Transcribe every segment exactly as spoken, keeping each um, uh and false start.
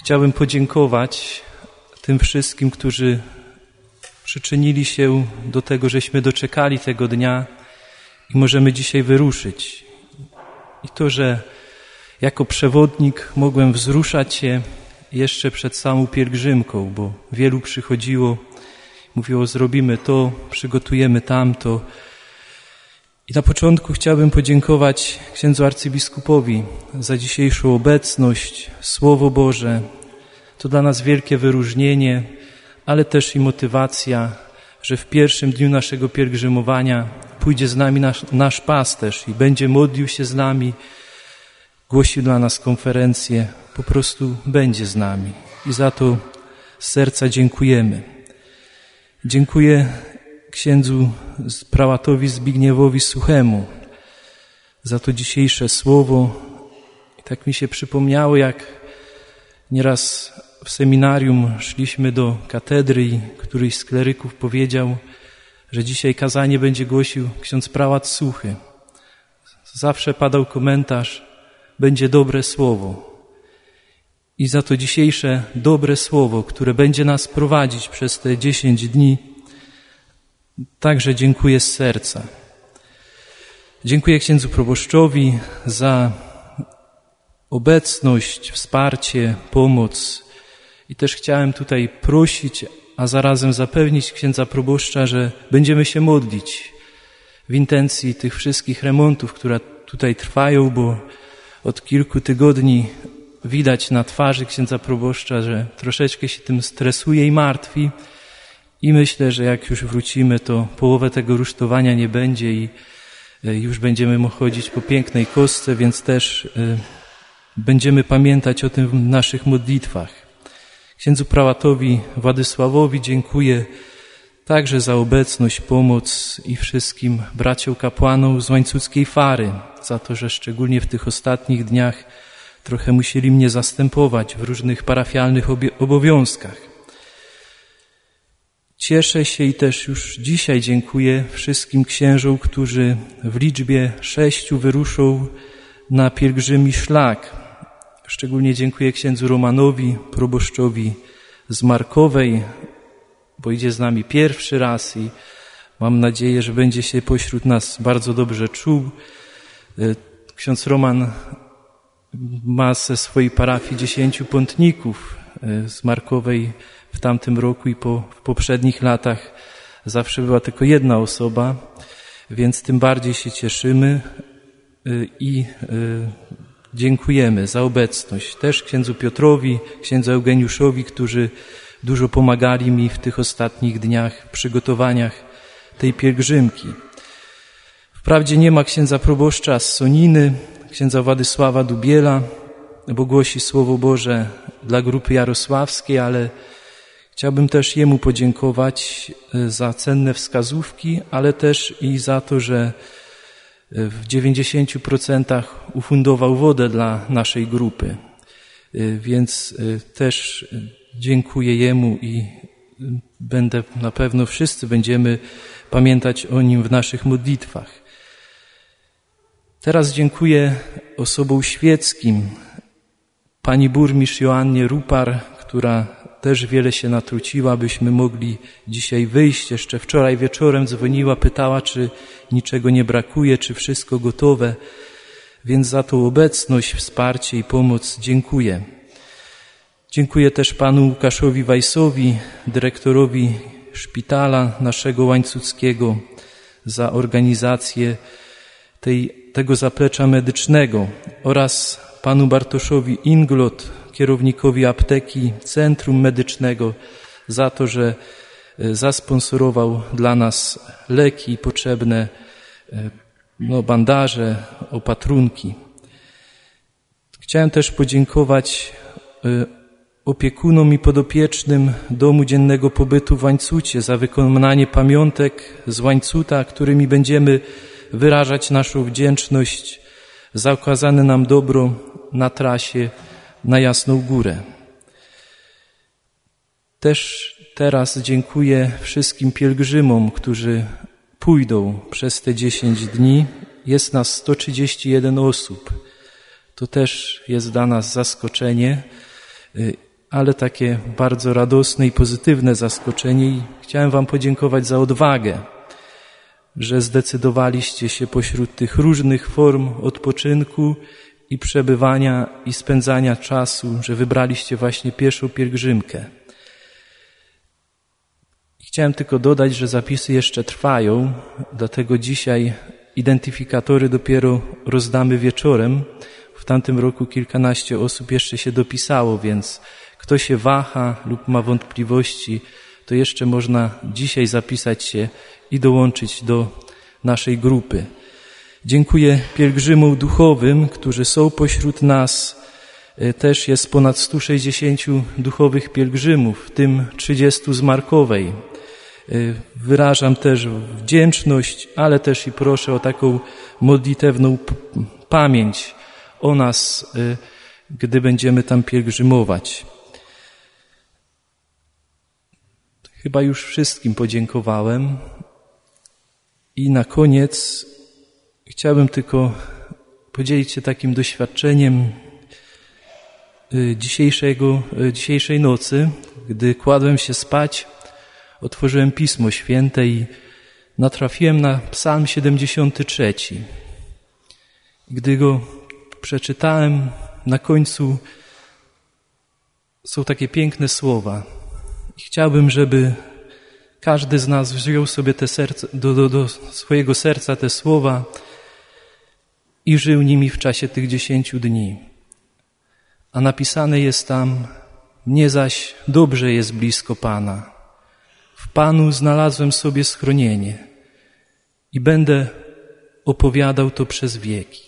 Chciałbym podziękować tym wszystkim, którzy przyczynili się do tego, żeśmy doczekali tego dnia i możemy dzisiaj wyruszyć. I to, że jako przewodnik mogłem wzruszać się jeszcze przed samą pielgrzymką, bo wielu przychodziło, mówiło, zrobimy to, przygotujemy tamto. I na początku chciałbym podziękować księdzu arcybiskupowi za dzisiejszą obecność, Słowo Boże. To dla nas wielkie wyróżnienie, ale też i motywacja, że w pierwszym dniu naszego pielgrzymowania pójdzie z nami nasz, nasz pasterz i będzie modlił się z nami, głosił dla nas konferencję, po prostu będzie z nami. I za to z serca dziękujemy. Dziękuję księdzu prałatowi Zbigniewowi Suchemu za to dzisiejsze słowo. I tak mi się przypomniało, jak nieraz w seminarium szliśmy do katedry i któryś z kleryków powiedział, że dzisiaj kazanie będzie głosił ksiądz prałat Suchy. Zawsze padał komentarz, będzie dobre słowo. I za to dzisiejsze dobre słowo, które będzie nas prowadzić przez te dziesięć dni, także dziękuję z serca. Dziękuję księdzu proboszczowi za obecność, wsparcie, pomoc. I też chciałem tutaj prosić, a zarazem zapewnić księdza proboszcza, że będziemy się modlić w intencji tych wszystkich remontów, które tutaj trwają, bo od kilku tygodni widać na twarzy księdza proboszcza, że troszeczkę się tym stresuje i martwi. I myślę, że jak już wrócimy, to połowę tego rusztowania nie będzie i już będziemy mogli chodzić po pięknej kostce, więc też będziemy pamiętać o tym w naszych modlitwach. Księdzu prałatowi Władysławowi dziękuję także za obecność, pomoc i wszystkim braciom kapłanom z Łańcuckiej Fary, za to, że szczególnie w tych ostatnich dniach trochę musieli mnie zastępować w różnych parafialnych obowiązkach. Cieszę się i też już dzisiaj dziękuję wszystkim księżom, którzy w liczbie sześciu wyruszą na pielgrzymi szlak. Szczególnie dziękuję księdzu Romanowi, proboszczowi z Markowej, bo idzie z nami pierwszy raz i mam nadzieję, że będzie się pośród nas bardzo dobrze czuł. Ksiądz Roman ma ze swojej parafii dziesięciu pątników z Markowej w tamtym roku i po, w poprzednich latach zawsze była tylko jedna osoba, więc tym bardziej się cieszymy i dziękujemy za obecność. Też księdzu Piotrowi, księdzu Eugeniuszowi, którzy dużo pomagali mi w tych ostatnich dniach w przygotowaniach tej pielgrzymki. Wprawdzie nie ma księdza proboszcza z Soniny, księdza Władysława Dubiela, bo głosi Słowo Boże dla grupy jarosławskiej, ale chciałbym też jemu podziękować za cenne wskazówki, ale też i za to, że w dziewięćdziesięciu procentach ufundował wodę dla naszej grupy. Więc też dziękuję jemu i będę, na pewno wszyscy będziemy pamiętać o nim w naszych modlitwach. Teraz dziękuję osobom świeckim, pani burmistrz Joannie Rupar, która też wiele się natruciła, byśmy mogli dzisiaj wyjść. Jeszcze wczoraj wieczorem dzwoniła, pytała, czy niczego nie brakuje, czy wszystko gotowe. Więc za tą obecność, wsparcie i pomoc dziękuję. Dziękuję też panu Łukaszowi Wajsowi, dyrektorowi szpitala naszego łańcuckiego, za organizację tej, tego zaplecza medycznego oraz panu Bartoszowi Inglot, kierownikowi apteki Centrum Medycznego, za to, że zasponsorował dla nas leki potrzebne, no, bandaże, opatrunki. Chciałem też podziękować opiekunom i podopiecznym Domu Dziennego Pobytu w Łańcucie za wykonanie pamiątek z Łańcuta, którymi będziemy wyrażać naszą wdzięczność za okazane nam dobro na trasie na Jasną Górę. Też teraz dziękuję wszystkim pielgrzymom, którzy pójdą przez te dziesięć dni. Jest nas sto trzydzieści jeden osób. To też jest dla nas zaskoczenie ale takie bardzo radosne i pozytywne zaskoczenie i chciałem wam podziękować za odwagę, że zdecydowaliście się pośród tych różnych form odpoczynku i przebywania i spędzania czasu, że wybraliście właśnie pieszą pielgrzymkę. Chciałem tylko dodać, że zapisy jeszcze trwają, dlatego dzisiaj identyfikatory dopiero rozdamy wieczorem. W tamtym roku kilkanaście osób jeszcze się dopisało, więc kto się waha lub ma wątpliwości, to jeszcze można dzisiaj zapisać się i dołączyć do naszej grupy. Dziękuję pielgrzymom duchowym, którzy są pośród nas. Też jest ponad stu sześćdziesięciu duchowych pielgrzymów, w tym trzydziestu z Markowej. Wyrażam też wdzięczność, ale też i proszę o taką modlitewną p- pamięć o nas, gdy będziemy tam pielgrzymować. Chyba już wszystkim podziękowałem. I na koniec chciałbym tylko podzielić się takim doświadczeniem dzisiejszego, dzisiejszej nocy. Gdy kładłem się spać, otworzyłem Pismo Święte i natrafiłem na Psalm siedemdziesiąty trzeci. Gdy go przeczytałem, na końcu są takie piękne słowa. I chciałbym, żeby każdy z nas wziął sobie te serce, do, do, do swojego serca te słowa i żył nimi w czasie tych dziesięciu dni. A napisane jest tam: mnie zaś dobrze jest blisko Pana. W Panu znalazłem sobie schronienie i będę opowiadał to przez wieki.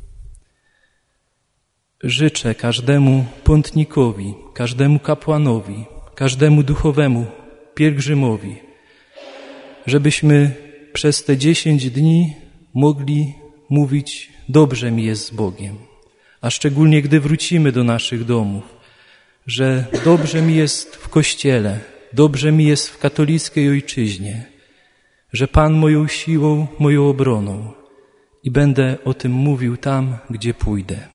Życzę każdemu pątnikowi, każdemu kapłanowi, każdemu duchowemu pielgrzymowi, żebyśmy przez te dziesięć dni mogli mówić: dobrze mi jest z Bogiem, a szczególnie gdy wrócimy do naszych domów, że dobrze mi jest w Kościele, dobrze mi jest w katolickiej ojczyźnie, że Pan moją siłą, moją obroną i będę o tym mówił tam, gdzie pójdę.